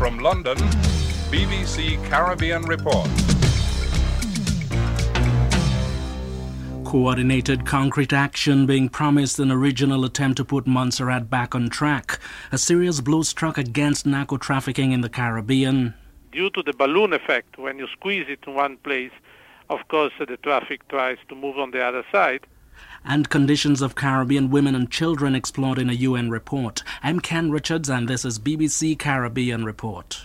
From London, BBC Caribbean Report. Coordinated concrete action being promised in a regional attempt to put Montserrat back on track. A serious blow struck against narco trafficking in the Caribbean. Due to the balloon effect, when you squeeze it in one place, of course the traffic tries to move on the other side. And conditions of Caribbean women and children explored in a UN report. I'm Ken Richards and this is BBC Caribbean Report.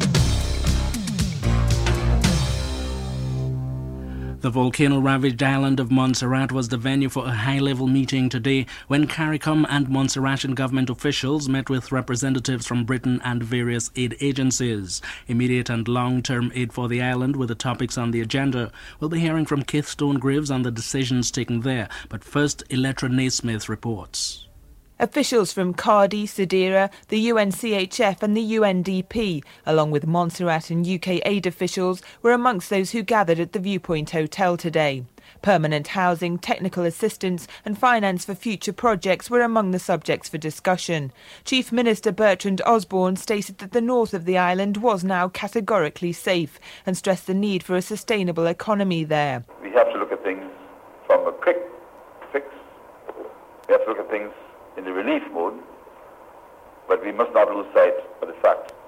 The volcano-ravaged island of Montserrat was the venue for a high-level meeting today when CARICOM and Montserratian government officials met with representatives from Britain and various aid agencies. Immediate and long-term aid for the island were the topics on the agenda. We'll be hearing from Keith Stonegraves on the decisions taken there. But first, Elettra Naismith reports. Officials from CARDI, SEDERA, the UNCHF and the UNDP, along with Montserrat and UK aid officials, were amongst those who gathered at the Viewpoint Hotel today. Permanent housing, technical assistance and finance for future projects were among the subjects for discussion. Chief Minister Bertrand Osborne stated that the north of the island was now categorically safe and stressed the need for a sustainable economy there. We have to look at things from a quick fix. We have to look at things in the relief mode, but we must not lose sight of the fact